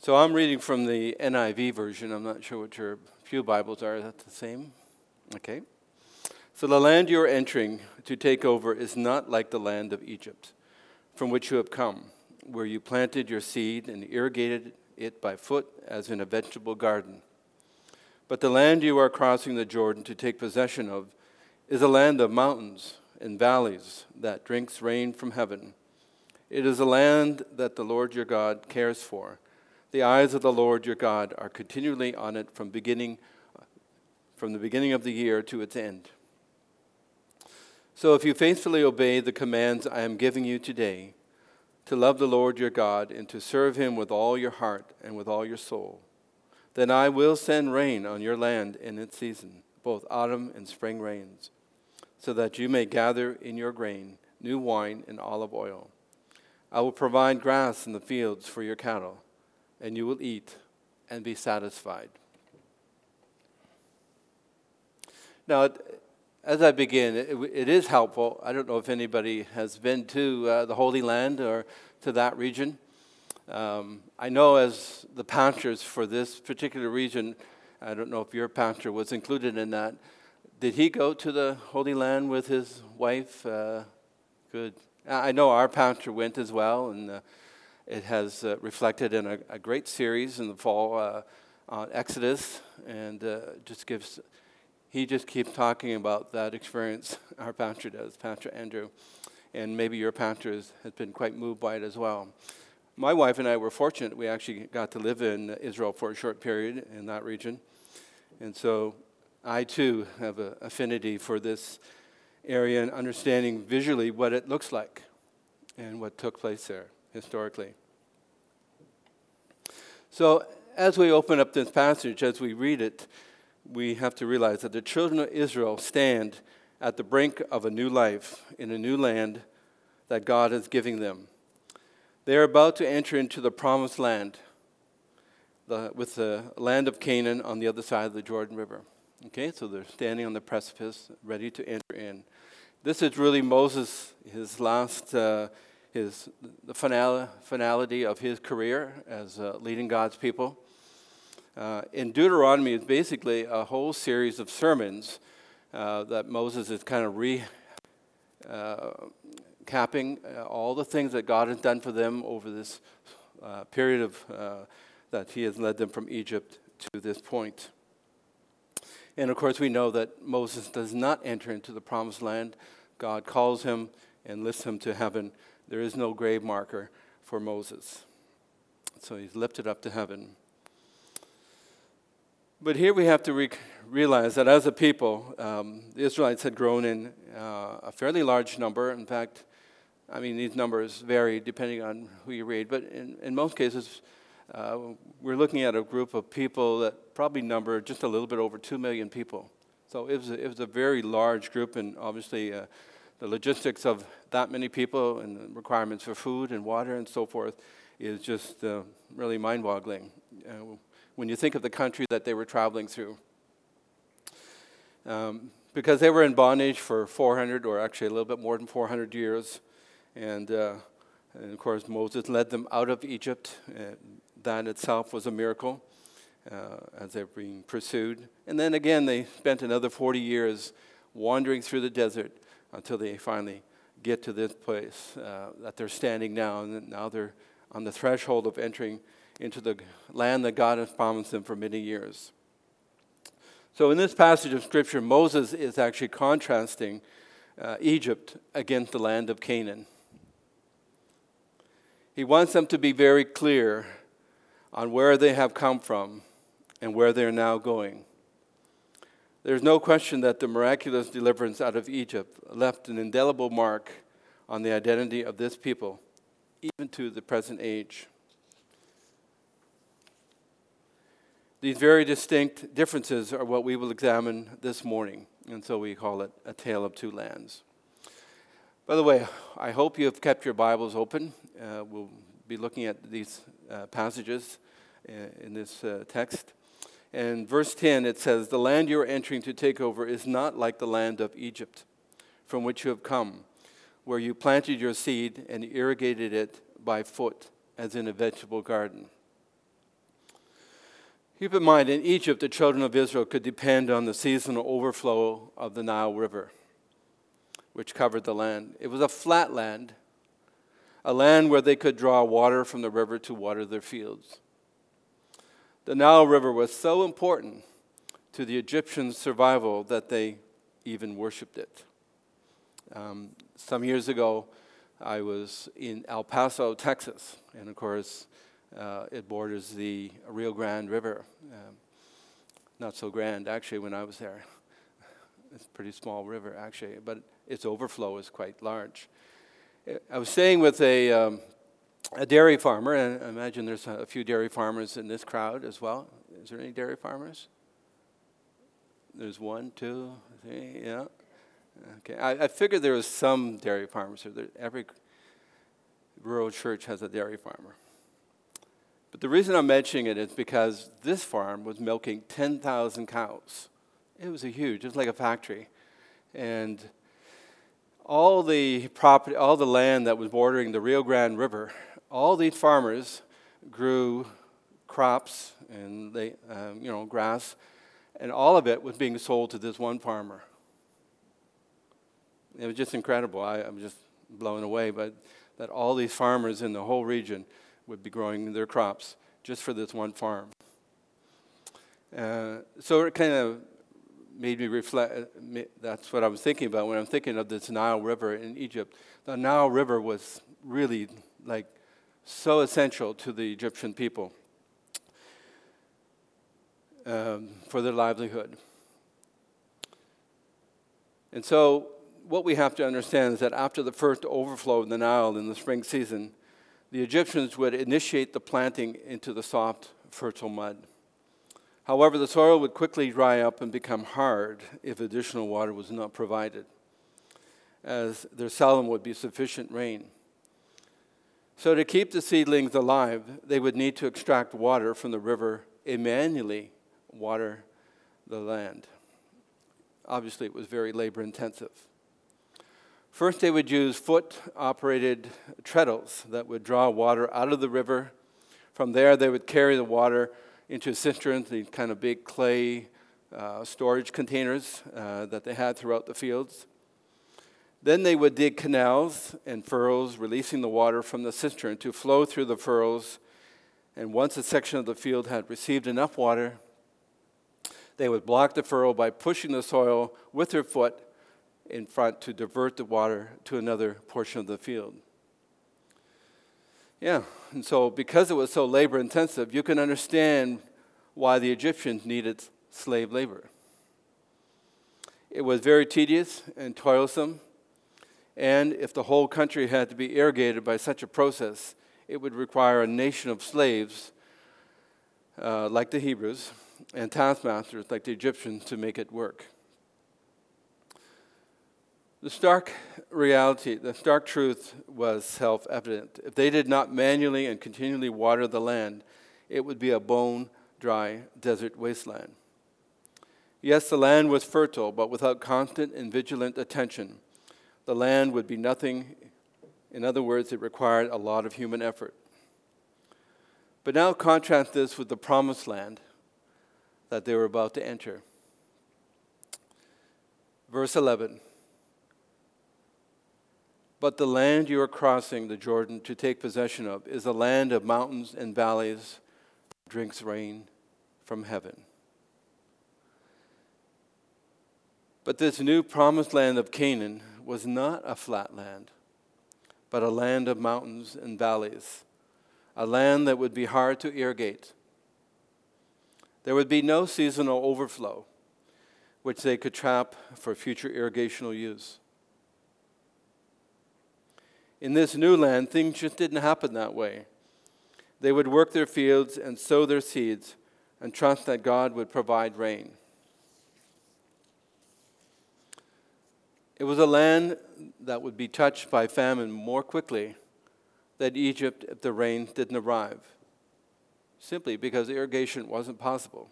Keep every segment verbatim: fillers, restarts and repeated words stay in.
So I'm reading from the N I V version. I'm not sure what your pew Bibles are. Is that the same? Okay. So the land you are entering to take over is not like the land of Egypt, from which you have come, where you planted your seed and irrigated it by foot as in a vegetable garden. But the land you are crossing the Jordan to take possession of is a land of mountains and valleys that drinks rain from heaven. It is a land that the Lord your God cares for. The eyes of the Lord your God are continually on it from beginning, from the beginning of the year to its end. So if you faithfully obey the commands I am giving you today, to love the Lord your God and to serve him with all your heart and with all your soul, then I will send rain on your land in its season, both autumn and spring rains, so that you may gather in your grain, new wine and olive oil. I will provide grass in the fields for your cattle, and you will eat and be satisfied. Now, as I begin, it, it is helpful. I don't know if anybody has been to uh, the Holy Land or to that region. Um, I know as the pastors for this particular region, I don't know if your pastor was included in that. Did he go to the Holy Land with his wife? Uh, good. I know our pastor went as well, and uh, it has uh, reflected in a, a great series in the fall uh, on Exodus, and uh, just gives. He just keeps talking about that experience. Our pastor does, Pastor Andrew, and maybe your pastor has, has been quite moved by it as well. My wife and I were fortunate. We actually got to live in Israel for a short period in that region, and so I too have an affinity for this area and understanding visually what it looks like and what took place there historically. So as we open up this passage, as we read it, we have to realize that the children of Israel stand at the brink of a new life in a new land that God is giving them. They are about to enter into the promised land, the, with the land of Canaan on the other side of the Jordan River. Okay, so they're standing on the precipice, ready to enter in. This is really Moses, his last, uh, his the finale, finality of his career as uh, leading God's people. Uh, in Deuteronomy, it's basically a whole series of sermons uh, that Moses is kind of re uh, capping uh, all the things that God has done for them over this uh, period of uh, that He has led them from Egypt to this point. And of course, we know that Moses does not enter into the promised land. God calls him and lifts him to heaven. There is no grave marker for Moses. So he's lifted up to heaven. But here we have to re- realize that as a people, um, the Israelites had grown in uh, a fairly large number. In fact, I mean, these numbers vary depending on who you read. But in, in most cases, uh, we're looking at a group of people that probably number just a little bit over two million people. So it was a, it was a very large group, and obviously uh, the logistics of that many people and the requirements for food and water and so forth is just uh, really mind-boggling uh, when you think of the country that they were traveling through. Um, because they were in bondage for four hundred, or actually a little bit more than four hundred years, and, uh, and of course Moses led them out of Egypt. Uh, that itself was a miracle uh, as they were being pursued. And then again, they spent another forty years wandering through the desert until they finally get to this place uh, that they're standing now. And now they're on the threshold of entering into the land that God has promised them for many years. So in this passage of Scripture, Moses is actually contrasting uh, Egypt against the land of Canaan. He wants them to be very clear on where they have come from and where they're now going. There's no question that the miraculous deliverance out of Egypt left an indelible mark on the identity of this people, even to the present age. These very distinct differences are what we will examine this morning, and so we call it A Tale of Two Lands. By the way, I hope you have kept your Bibles open. Uh, we'll be looking at these uh, passages in this uh, text. In verse ten, it says, "The land you are entering to take over is not like the land of Egypt, from which you have come, where you planted your seed and irrigated it by foot, as in a vegetable garden." Keep in mind, in Egypt, the children of Israel could depend on the seasonal overflow of the Nile River, which covered the land. It was a flat land, a land where they could draw water from the river to water their fields. The Nile River was so important to the Egyptians' survival that they even worshipped it. Um, some years ago, I was in El Paso, Texas, and of course, uh, it borders the Rio Grande River. Um, not so grand, actually, when I was there. It's a pretty small river, actually, but its overflow is quite large. I was staying with a, um, a dairy farmer, and I imagine there's a few dairy farmers in this crowd as well. Is there any dairy farmers? There's one, two, three, yeah. Okay, I, I figured there was some dairy farmers. So there, every rural church has a dairy farmer. But the reason I'm mentioning it is because this farm was milking ten thousand cows. It was a huge, it was like a factory. And all the property, all the land that was bordering the Rio Grande River, all these farmers grew crops and they, um, you know, grass, and all of it was being sold to this one farmer. It was just incredible. I, I'm just blown away by that all these farmers in the whole region would be growing their crops just for this one farm. Uh, so it kind of made me reflect. That's what I was thinking about when I'm thinking of this Nile River in Egypt. The Nile River was really like so essential to the Egyptian people um, for their livelihood. And so what we have to understand is that after the first overflow of the Nile in the spring season, the Egyptians would initiate the planting into the soft, fertile mud. However, the soil would quickly dry up and become hard if additional water was not provided, as there seldom would be sufficient rain. So to keep the seedlings alive, they would need to extract water from the river and manually water the land. Obviously, it was very labor-intensive. First, they would use foot-operated treadles that would draw water out of the river. From there, they would carry the water into cisterns, these kind of big clay uh, storage containers uh, that they had throughout the fields. Then they would dig canals and furrows, releasing the water from the cistern to flow through the furrows. And once a section of the field had received enough water, they would block the furrow by pushing the soil with their foot in front to divert the water to another portion of the field. Yeah, and so because it was so labor intensive, you can understand why the Egyptians needed slave labor. It was very tedious and toilsome, and if the whole country had to be irrigated by such a process, it would require a nation of slaves uh, like the Hebrews and taskmasters like the Egyptians to make it work. The stark reality, the stark truth was self-evident. If they did not manually and continually water the land, it would be a bone-dry desert wasteland. Yes, the land was fertile, but without constant and vigilant attention, the land would be nothing. In other words, it required a lot of human effort. But now contrast this with the promised land that they were about to enter. Verse eleven. But the land you are crossing the Jordan to take possession of is a land of mountains and valleys, drinks rain from heaven. But this new promised land of Canaan was not a flat land, but a land of mountains and valleys, a land that would be hard to irrigate. There would be no seasonal overflow, which they could trap for future irrigational use. In this new land, things just didn't happen that way. They would work their fields and sow their seeds and trust that God would provide rain. It was a land that would be touched by famine more quickly than Egypt if the rain didn't arrive, simply because irrigation wasn't possible.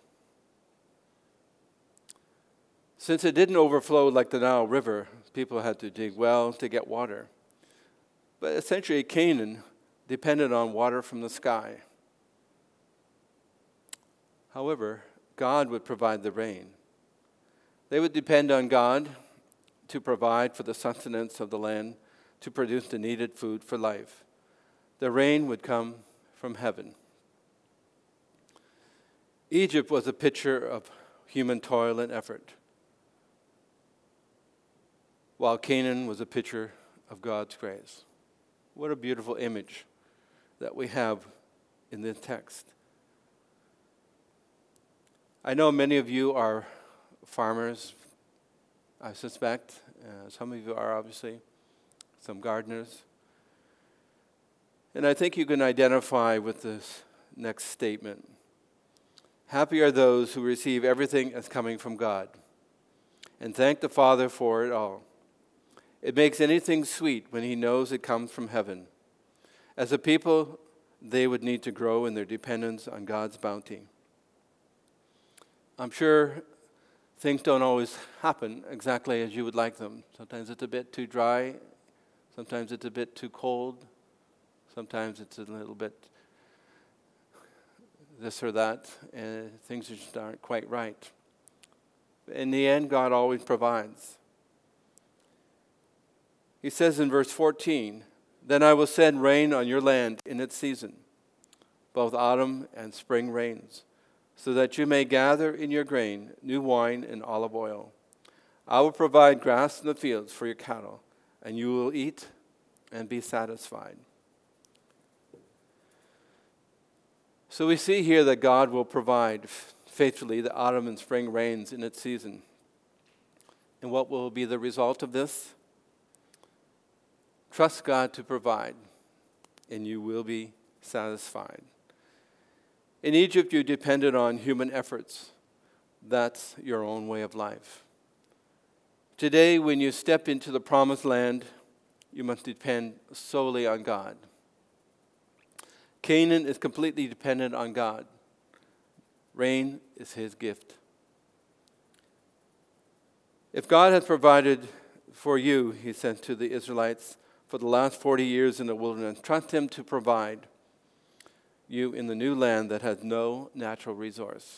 Since it didn't overflow like the Nile River, people had to dig wells to get water. But essentially, Canaan depended on water from the sky. However, God would provide the rain. They would depend on God to provide for the sustenance of the land, to produce the needed food for life. The rain would come from heaven. Egypt was a picture of human toil and effort, while Canaan was a picture of God's grace. What a beautiful image that we have in this text. I know many of you are farmers, I suspect. Uh, some of you are obviously, some gardeners. And I think you can identify with this next statement. Happy are those who receive everything as coming from God, and thank the Father for it all. It makes anything sweet when he knows it comes from heaven. As a people, they would need to grow in their dependence on God's bounty. I'm sure things don't always happen exactly as you would like them. Sometimes it's a bit too dry. Sometimes it's a bit too cold. Sometimes it's a little bit this or that, and things just aren't quite right. In the end, God always provides. He says in verse fourteen, "Then I will send rain on your land in its season, both autumn and spring rains, so that you may gather in your grain, new wine and olive oil. I will provide grass in the fields for your cattle, and you will eat and be satisfied." So we see here that God will provide faithfully the autumn and spring rains in its season. And what will be the result of this? Trust God to provide, and you will be satisfied. In Egypt, you depended on human efforts. That's your own way of life. Today, when you step into the promised land, you must depend solely on God. Canaan is completely dependent on God. Rain is his gift. If God has provided for you, he said to the Israelites, for the last forty years in the wilderness, trust him to provide you in the new land that has no natural resource.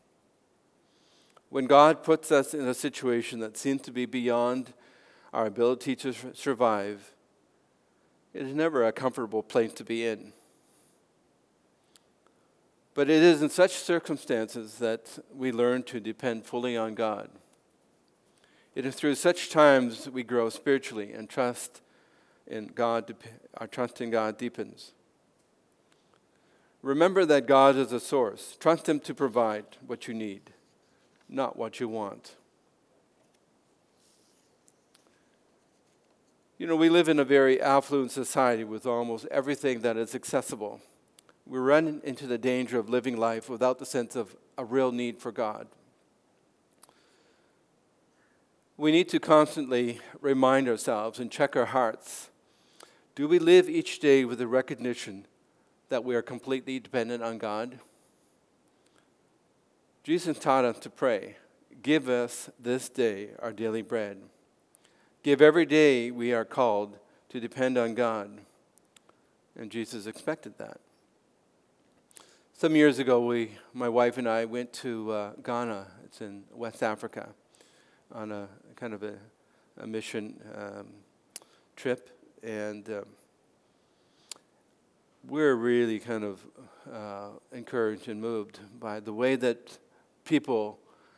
When God puts us in a situation that seems to be beyond our ability to survive, it is never a comfortable place to be in. But it is in such circumstances that we learn to depend fully on God. It is through such times we grow spiritually and trust in God, our trust in God deepens. Remember that God is a source. Trust him to provide what you need, not what you want. You know, we live in a very affluent society with almost everything that is accessible. We run into the danger of living life without the sense of a real need for God. We need to constantly remind ourselves and check our hearts. Do we live each day with the recognition that we are completely dependent on God? Jesus taught us to pray, "Give us this day our daily bread." Give every day we are called to depend on God. And Jesus expected that. Some years ago, we, my wife and I went to uh, Ghana. It's in West Africa on a kind of a, a mission um, trip. And um, we're really kind of uh, encouraged and moved by the way that people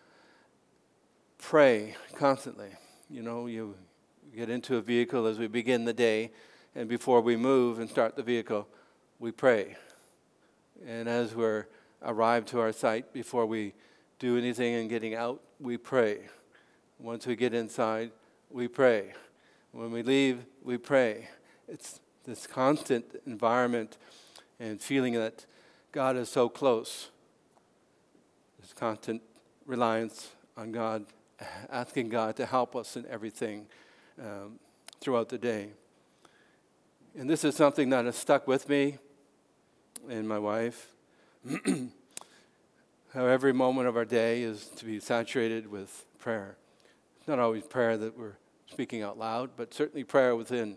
pray constantly. You know, you get into a vehicle as we begin the day, and before we move and start the vehicle, we pray. And as we're arrived to our site, before we do anything in getting out, we pray. Once we get inside, we pray. When we leave, we pray. It's this constant environment and feeling that God is so close. This constant reliance on God, asking God to help us in everything um, throughout the day. And this is something that has stuck with me and my wife. How every moment of our day is to be saturated with prayer. It's not always prayer that we're speaking out loud, but certainly prayer within.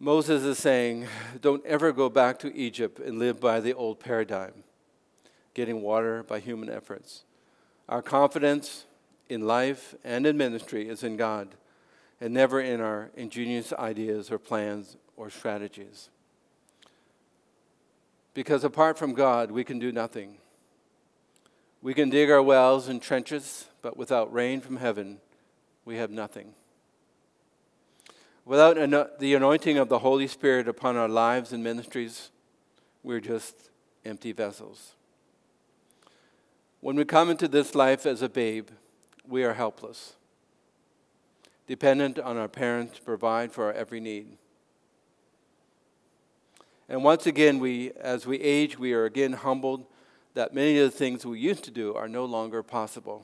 Moses is saying, don't ever go back to Egypt and live by the old paradigm, getting water by human efforts. Our confidence in life and in ministry is in God, and never in our ingenious ideas or plans or strategies. Because apart from God, we can do nothing. We can dig our wells and trenches, but without rain from heaven, we have nothing. Without the anointing of the Holy Spirit upon our lives and ministries, we're just empty vessels. When we come into this life as a babe, we are helpless, dependent on our parents to provide for our every need. And once again, we, as we age, we are again humbled that many of the things we used to do are no longer possible.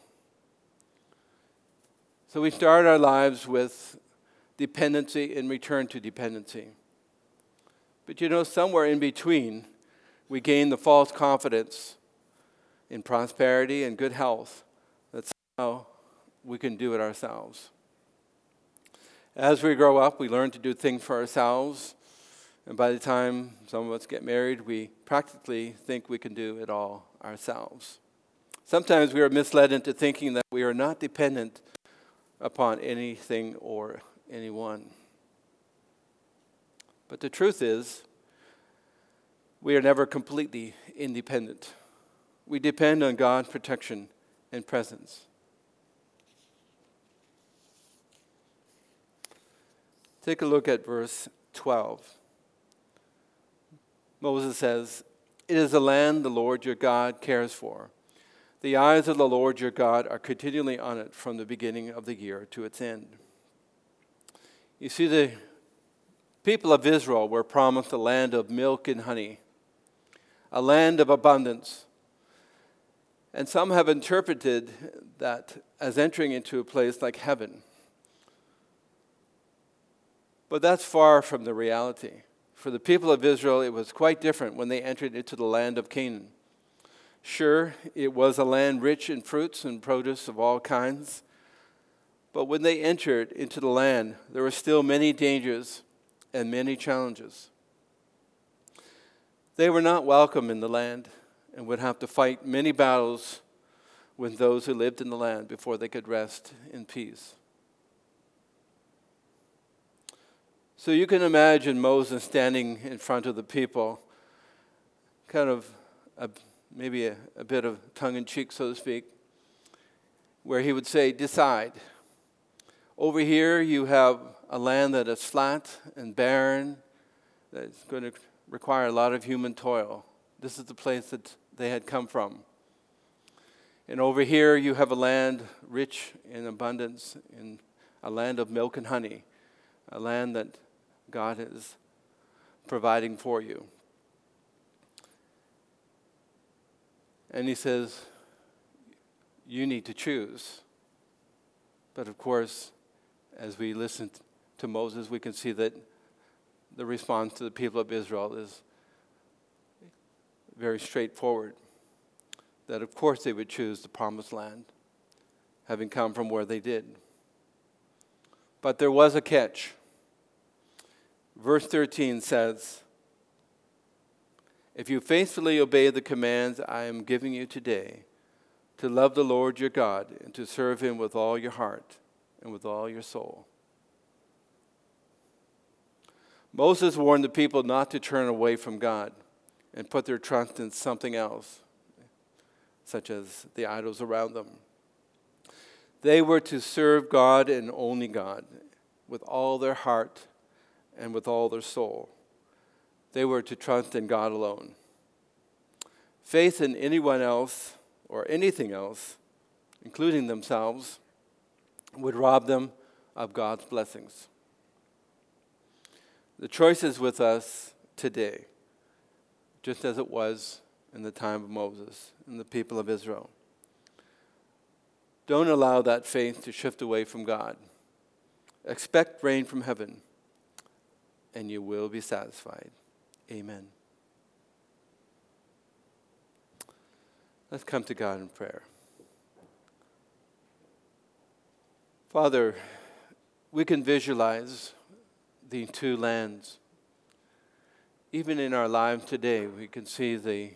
So we start our lives with dependency and return to dependency. But you know, somewhere in between, we gain the false confidence in prosperity and good health that somehow we can do it ourselves. As we grow up, we learn to do things for ourselves, and by the time some of us get married, we practically think we can do it all ourselves. Sometimes we are misled into thinking that we are not dependent upon anything or anyone. But the truth is, we are never completely independent. We depend on God's protection and presence. Take a look at verse twelve. Moses says, "It is the land the Lord your God cares for. The eyes of the Lord your God are continually on it from the beginning of the year to its end." You see, the people of Israel were promised a land of milk and honey, a land of abundance. And some have interpreted that as entering into a place like heaven. But that's far from the reality. For the people of Israel, it was quite different when they entered into the land of Canaan. Sure, it was a land rich in fruits and produce of all kinds. But when they entered into the land, there were still many dangers and many challenges. They were not welcome in the land and would have to fight many battles with those who lived in the land before they could rest in peace. So you can imagine Moses standing in front of the people, kind of a, maybe a, a bit of tongue-in-cheek, so to speak, where he would say, decide. Over here you have a land that is flat and barren, that's going to require a lot of human toil. This is the place that they had come from. And over here you have a land rich in abundance, in a land of milk and honey, a land that God is providing for you. And he says, you need to choose. But of course, as we listen to Moses, we can see that the response to the people of Israel is very straightforward. That of course they would choose the promised land, having come from where they did. But there was a catch. Verse thirteen says, if you faithfully obey the commands I am giving you today, to love the Lord your God and to serve him with all your heart and with all your soul. Moses warned the people not to turn away from God and put their trust in something else, such as the idols around them. They were to serve God and only God with all their heart and with all their soul. They were to trust in God alone. Faith in anyone else or anything else, including themselves, would rob them of God's blessings. The choice is with us today, just as it was in the time of Moses and the people of Israel. Don't allow that faith to shift away from God. Expect rain from heaven, and you will be satisfied. Amen. Let's come to God in prayer. Father, we can visualize the two lands even in our lives today, we can see the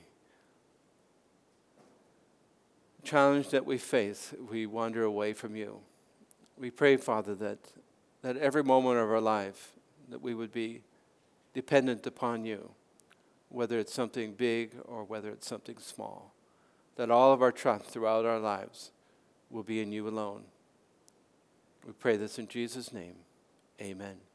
challenge that we face if we wander away from you. We pray, Father, that, that every moment of our life, that we would be dependent upon you, whether it's something big or whether it's something small, that all of our trust throughout our lives will be in you alone. We pray this in Jesus' name. Amen.